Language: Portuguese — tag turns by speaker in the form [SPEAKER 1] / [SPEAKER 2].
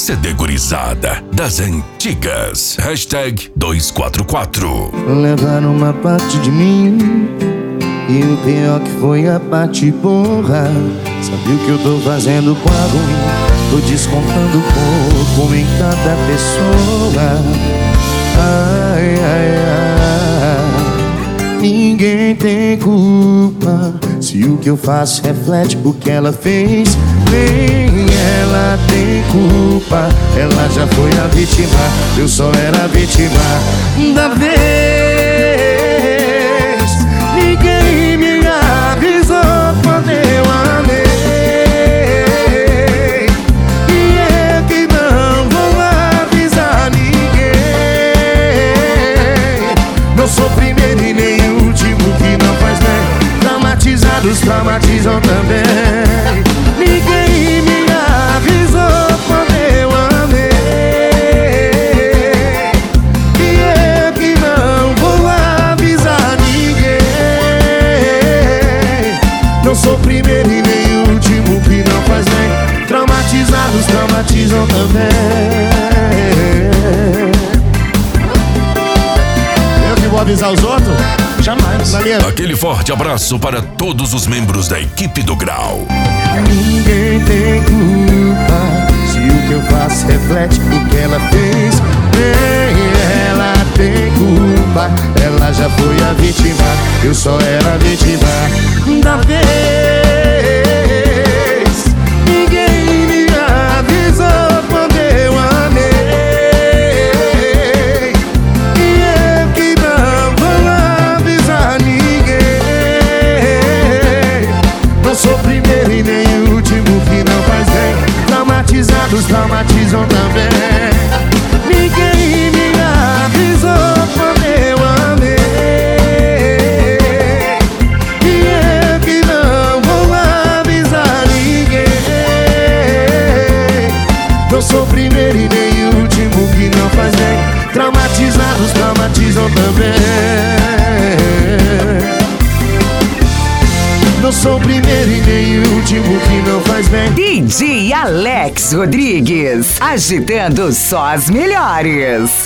[SPEAKER 1] CD gurizada das antigas. Hashtag 244.
[SPEAKER 2] Levaram uma parte de mim e o pior que foi a parte porra. Sabe o que eu tô fazendo com a ruim? Tô descontando pouco em cada pessoa. Ai, ai, ai. Ninguém tem culpa se o que eu faço reflete o que ela fez. Nem ela tem culpa, ela já foi a vítima, eu só era a vítima da vez. Ninguém me avisou quando eu amei, e eu que não vou avisar ninguém. Não sou primeiro e nem último, que não faz bem. Traumatizados traumatizam também. Ninguém me avisou quando eu amei, e eu que não vou avisar ninguém. Não sou o primeiro e nem o último, que não faz bem. Traumatizados traumatizam também. Eu que vou avisar os outros? Jamais.
[SPEAKER 1] Aquele forte abraço para todos os membros da equipe do Grau.
[SPEAKER 2] Ninguém tem culpa se o que eu faço reflete o que ela fez. Nem ela tem culpa, ela já foi a vítima, eu só era a vítima da vez. Ninguém me avisou quando eu amei, e eu que não vou avisar ninguém. Não sou o primeiro e nem o último, que não faz bem. Traumatizados traumatizam também. Ninguém me avisou quando eu amei, e eu que não vou avisar ninguém. Não sou o primeiro e nem o último, que não faz bem. Traumatizados traumatizam também. Não sou o primeiro e nem o último, que não faz bem.
[SPEAKER 3] DJ Alex Rodrigues, agitando só as melhores.